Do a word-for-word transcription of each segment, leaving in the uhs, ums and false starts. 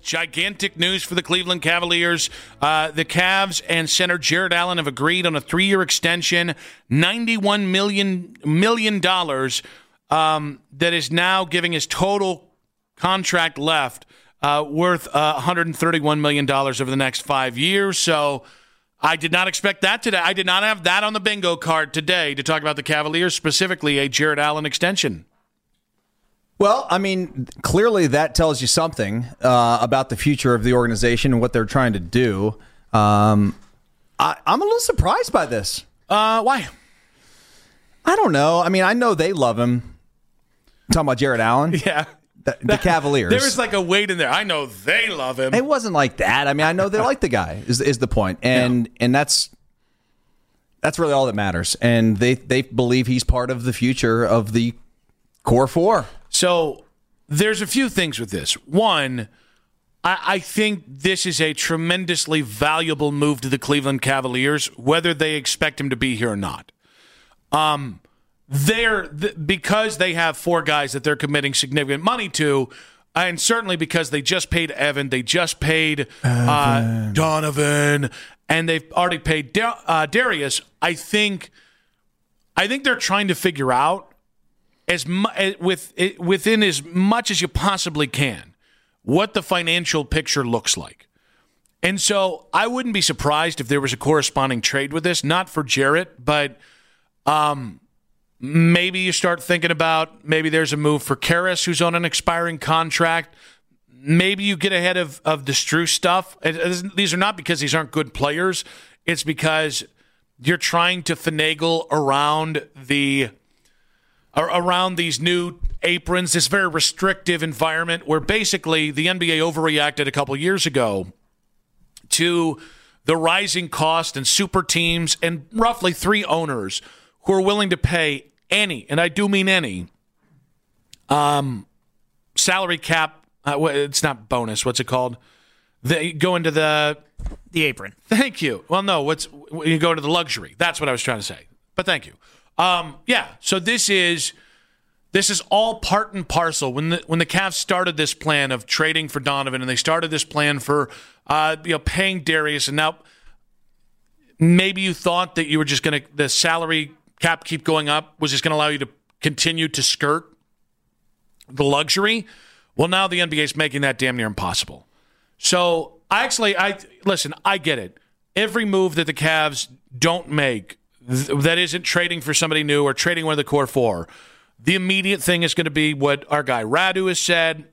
Gigantic news for the Cleveland Cavaliers. Uh, the Cavs and center Jarrett Allen have agreed on a three-year extension, ninety-one million million dollars, um, that is now giving his total contract left uh, worth uh, one hundred thirty-one million dollars over the next five years. So I did not expect that today. I did not have that on the bingo card today to talk about the Cavaliers, specifically a Jarrett Allen extension. Well, I mean, clearly that tells you something uh, about the future of the organization and what they're trying to do. Um, I, I'm a little surprised by this. Uh, why? I don't know. I mean, I know they love him. I'm talking about Jarrett Allen? Yeah. The, the Cavaliers. There was like a weight in there. I know they love him. It wasn't like that. I mean, I know they like the guy, is is the point. And yeah. and that's that's really all that matters. And they, they believe he's part of the future of the core four. So there's a few things with this. One, I, I think this is a tremendously valuable move to the Cleveland Cavaliers, whether they expect him to be here or not. Um, they're th- because they have four guys that they're committing significant money to, and certainly because they just paid Evan, they just paid uh, Donovan, and they've already paid da- uh, Darius. I think, I think they're trying to figure out. As mu- with within as much as you possibly can, what the financial picture looks like. And so I wouldn't be surprised if there was a corresponding trade with this, not for Jarrett, but um, maybe you start thinking about maybe there's a move for Karras, who's on an expiring contract. Maybe you get ahead of, of the Strus stuff. These are not because these aren't good players. It's because you're trying to finagle around the around these new aprons, this very restrictive environment where basically the N B A overreacted a couple years ago to the rising cost and super teams and roughly three owners who are willing to pay any, and I do mean any, um, salary cap. Uh, it's not bonus. What's it called? They go into the the apron. Thank you. Well, no, what's you go to the luxury. That's what I was trying to say. But thank you. Um, yeah, so this is this is all part and parcel. When the when the Cavs started this plan of trading for Donovan, and they started this plan for uh, you know paying Darius, and now maybe you thought that you were just going to the salary cap keep going up was just going to allow you to continue to skirt the luxury. Well, now the N B A is making that damn near impossible. So I actually, I listen, I get it. Every move that the Cavs don't make that isn't trading for somebody new or trading one of the core four, the immediate thing is going to be what our guy Radu has said,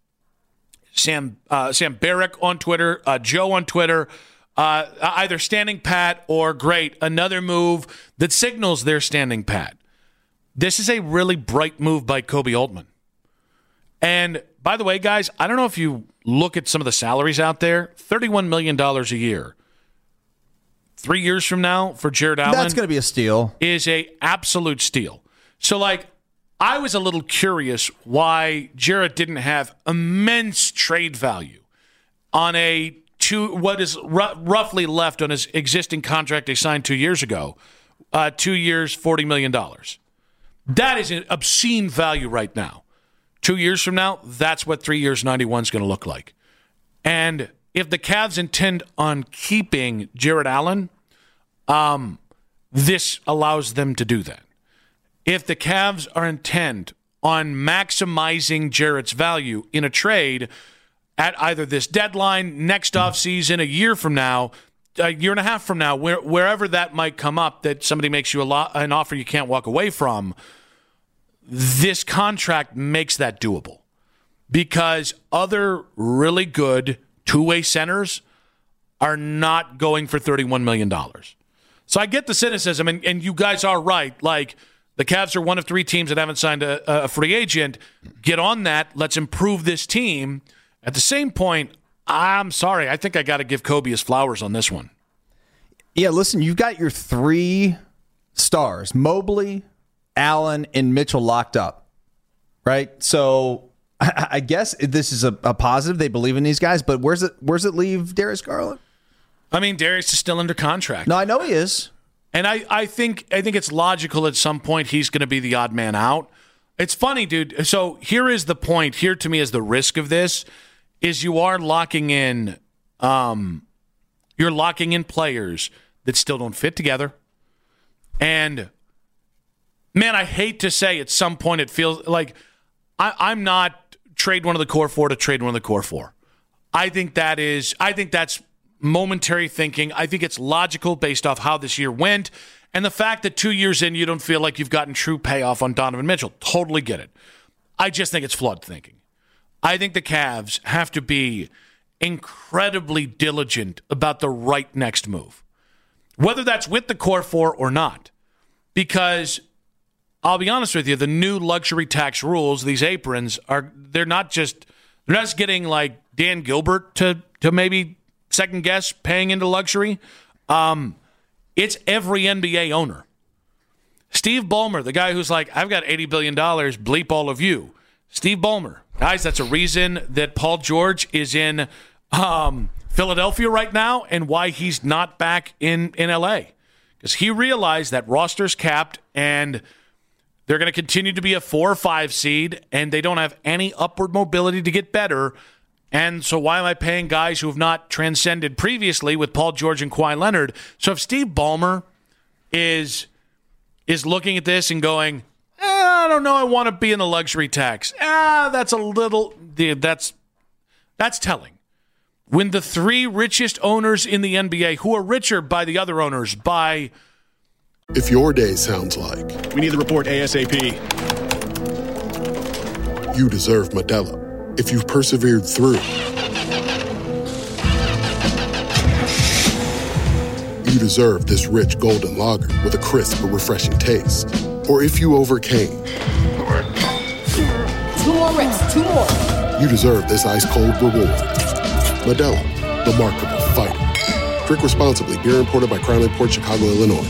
Sam uh, Sam Barrick on Twitter, uh, Joe on Twitter, uh, either standing pat or great, another move that signals they're standing pat. This is a really bright move by Koby Altman. And by the way, guys, I don't know if you look at some of the salaries out there, thirty-one million dollars a year. Three years from now for Jarrett Allen. That's going to be a steal. Is a absolute steal. So, like, I was a little curious why Jarrett didn't have immense trade value on a two, what is r- roughly left on his existing contract they signed two years ago. Uh, two years, forty million dollars. That is an obscene value right now. Two years from now, that's what three years, ninety-one is going to look like. And if the Cavs intend on keeping Jarrett Allen, um, this allows them to do that. If the Cavs are intent on maximizing Jarrett's value in a trade at either this deadline, next offseason, a year from now, a year and a half from now, where, wherever that might come up, that somebody makes you a lot, an offer you can't walk away from, this contract makes that doable. Because other really good two-way centers are not going for thirty-one million dollars. So I get the cynicism, and, and you guys are right. Like, the Cavs are one of three teams that haven't signed a, a free agent. Get on that. Let's improve this team. At the same point, I'm sorry. I think I got to give Koby his flowers on this one. Yeah, listen, you've got your three stars, Mobley, Allen, and Mitchell locked up, right? So I, I guess this is a, a positive. They believe in these guys, but where's it Where's it leave Darius Garland? I mean, Darius is still under contract. No, I know he is. And I, I think I think it's logical at some point he's going to be the odd man out. It's funny, dude. So here is the point. Here to me is the risk of this is you are locking in, um, you're locking in players that still don't fit together. And, man, I hate to say at some point it feels like I, I'm not trade one of the core four to trade one of the core four. I think that is, I think that's momentary thinking. I think it's logical based off how this year went and the fact that two years in you don't feel like you've gotten true payoff on Donovan Mitchell. Totally get it. I just think it's flawed thinking. I think the Cavs have to be incredibly diligent about the right next move, whether that's with the core four or not, because I'll be honest with you, the new luxury tax rules, these aprons, are they're not just they're not just getting like Dan Gilbert to to maybe second guess paying into luxury. Um, it's every N B A owner. Steve Ballmer, the guy who's like, I've got eighty billion dollars, bleep all of you. Steve Ballmer. Guys, that's a reason that Paul George is in um, Philadelphia right now and why he's not back in, in L A. Because he realized that roster's capped and they're going to continue to be a four or five seed and they don't have any upward mobility to get better. And so why am I paying guys who have not transcended previously with Paul George and Kawhi Leonard? So if Steve Ballmer is is looking at this and going, eh, I don't know, I want to be in the luxury tax. Ah, that's a little, that's that's telling. When the three richest owners in the N B A, who are richer by the other owners, by... If your day sounds like... We need the report ASAP. You deserve Modelo. If you've persevered through, you deserve this rich golden lager with a crisp but refreshing taste. Or if you overcame. Two more reps, two more. You deserve this ice-cold reward. Modelo, the mark of a fighter. Drink responsibly. Beer imported by Crown Imports, Chicago, Illinois.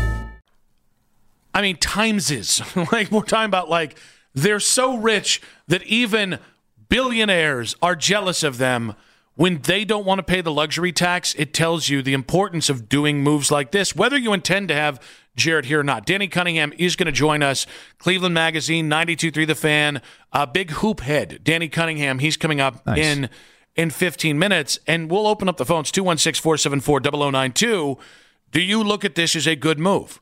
I mean, times is. Like, we're talking about, like, they're so rich that even billionaires are jealous of them. When they don't want to pay the luxury tax, it tells you the importance of doing moves like this, whether you intend to have Jarrett here or not. Danny Cunningham is going to join us. Cleveland Magazine, ninety-two point three The Fan. Uh, big hoop head, Danny Cunningham. He's coming up nice. in in fifteen minutes, and we'll open up the phones, two one six, four seven four, zero zero nine two. Do you look at this as a good move?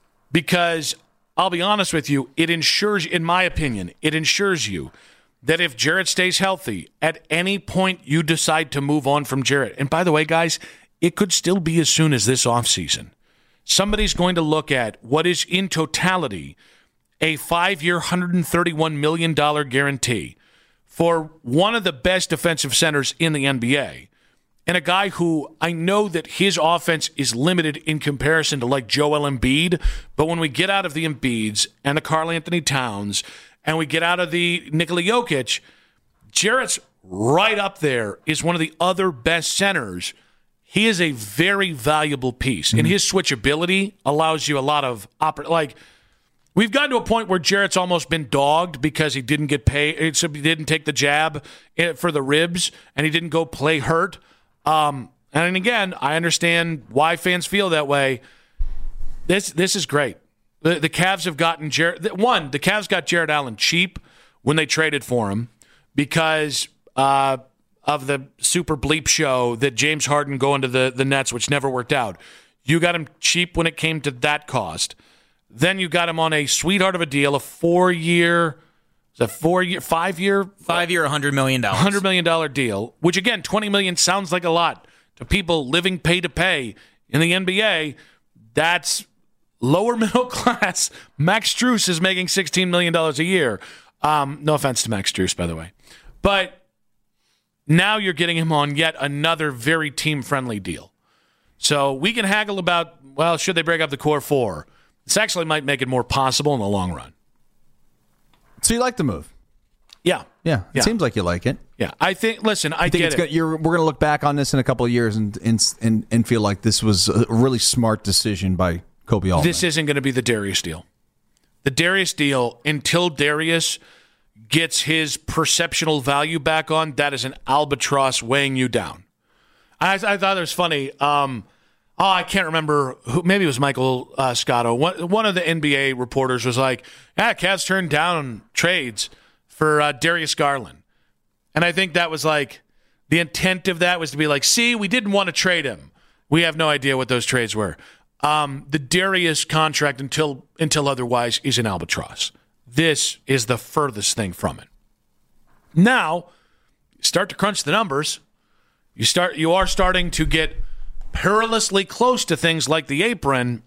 Because I'll be honest with you, it ensures, in my opinion, it ensures you that if Jarrett stays healthy, at any point you decide to move on from Jarrett, and by the way, guys, it could still be as soon as this offseason. Somebody's going to look at what is in totality a five-year, one hundred thirty-one million dollars guarantee for one of the best defensive centers in the N B A, and a guy who I know that his offense is limited in comparison to like Joel Embiid, but when we get out of the Embiids and the Karl Anthony Towns and we get out of the Nikola Jokic, Jarrett's right up there is one of the other best centers. He is a very valuable piece, mm-hmm. and his switchability allows you a lot of oppor- like. We've gotten to a point where Jarrett's almost been dogged because he didn't get paid. He didn't take the jab for the ribs, and he didn't go play hurt. Um, and again, I understand why fans feel that way. This this is great. The, the Cavs have gotten Jarrett. One, the Cavs got Jarrett Allen cheap when they traded for him because uh, of the super bleep show that James Harden going to the, the Nets, which never worked out. You got him cheap when it came to that cost. Then you got him on a sweetheart of a deal, a four-year, is a four-year, five-year? Five-year, one hundred million dollars. one hundred million dollars deal, which, again, twenty million dollars sounds like a lot to people living pay-to-pay in the N B A. That's lower middle class. Max Strus is making sixteen million dollars a year. Um, no offense to Max Strus, by the way. But now you're getting him on yet another very team-friendly deal. So we can haggle about, well, should they break up the core four? This actually might make it more possible in the long run. So you like the move? Yeah. Yeah. It yeah. seems like you like it. Yeah. I think, listen, I, I think get it's it. Gonna, you're, we're going to look back on this in a couple of years and, and and and feel like this was a really smart decision by Kobe Altman. This isn't going to be the Darius deal. The Darius deal, until Darius gets his perceptional value back on, that is an albatross weighing you down. I, I thought it was funny. Um, oh, I can't remember who. Maybe it was Michael uh, Scotto. One, one of the N B A reporters was like, "Yeah, Cavs turned down trades for uh, Darius Garland," and I think that was like, The intent of that was to be like, see, we didn't want to trade him. We have no idea what those trades were. Um, the Darius contract, until until otherwise, is an albatross. This is the furthest thing from it. Now, start to crunch the numbers. You start. You are starting to get perilously close to things like the apron,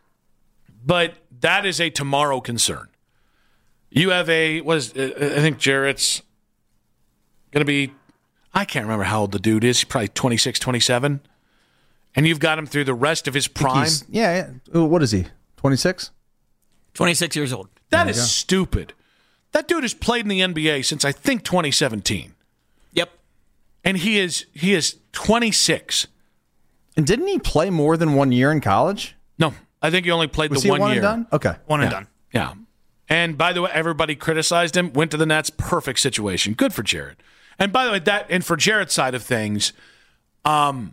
but that is a tomorrow concern. You have a, was I think Jarrett's going to be, I can't remember how old the dude is. He's probably twenty-six, twenty-seven. And you've got him through the rest of his prime. Yeah, yeah. What is he, twenty-six? twenty-six years old. That is stupid. That dude has played in the N B A since I think twenty seventeen. Yep. And he is he is twenty-six. And didn't he play more than one year in college? No, I think he only played Was the he one one year. And done? Okay. One and Yeah. done. Yeah. And by the way, everybody criticized him, went to the Nets, perfect situation. Good for Jarrett. And by the way, that and for Jarrett's side of things, um,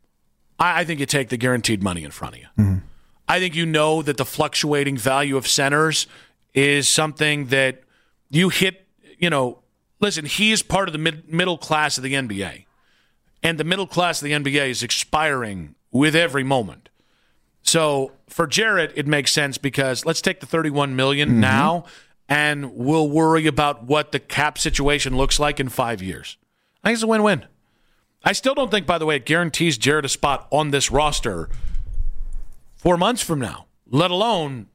I, I think you take the guaranteed money in front of you. Mm-hmm. I think you know that the fluctuating value of centers is something that you hit, you know, listen, he is part of the mid, middle class of the N B A. And the middle class of the N B A is expiring with every moment. So for Jarrett, it makes sense because let's take the thirty-one million dollars mm-hmm. now, and we'll worry about what the cap situation looks like in five years. I think it's a win-win. I still don't think, by the way, it guarantees Jarrett a spot on this roster four months from now, let alone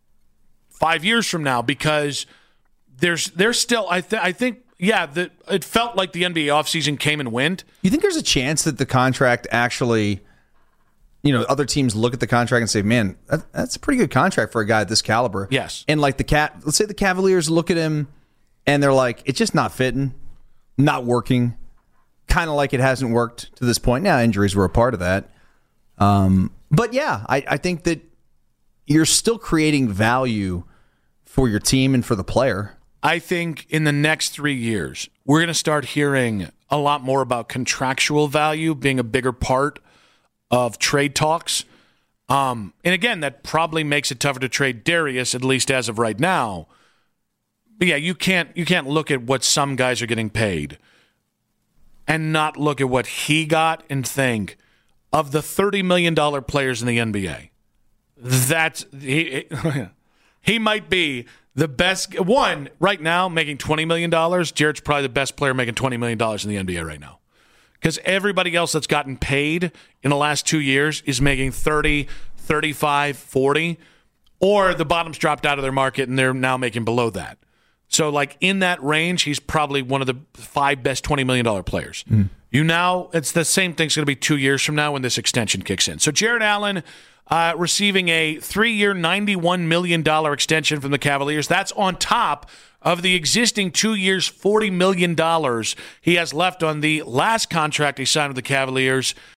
five years from now, because there's there's still, I, th- I think, yeah, the, it felt like the N B A offseason came and went. You think there's a chance that the contract actually, you know, other teams look at the contract and say, man, that, that's a pretty good contract for a guy at this caliber. Yes. And like the cat, let's say the Cavaliers look at him and they're like, it's just not fitting, not working, kind of like it hasn't worked to this point. Now, injuries were a part of that. Um, but yeah, I, I think that you're still creating value for your team and for the player. I think in the next three years, we're going to start hearing a lot more about contractual value being a bigger part of trade talks. Um, and again, that probably makes it tougher to trade Darius, at least as of right now. But yeah, you can't you can't look at what some guys are getting paid and not look at what he got and think of the thirty million dollars players in the N B A. That's he, he might be the best one right now making twenty million dollars. Jarrett's probably the best player making twenty million dollars in the N B A right now. Because everybody else that's gotten paid in the last two years is making thirty, thirty-five, forty, or the bottom's dropped out of their market and they're now making below that. So, like, in that range, he's probably one of the five best twenty million dollars players. Mm. You now, it's the same thing's going to be two years from now when this extension kicks in. So, Jarrett Allen uh, receiving a three-year, ninety-one million dollars extension from the Cavaliers. That's on top of the existing two years, forty million dollars he has left on the last contract he signed with the Cavaliers.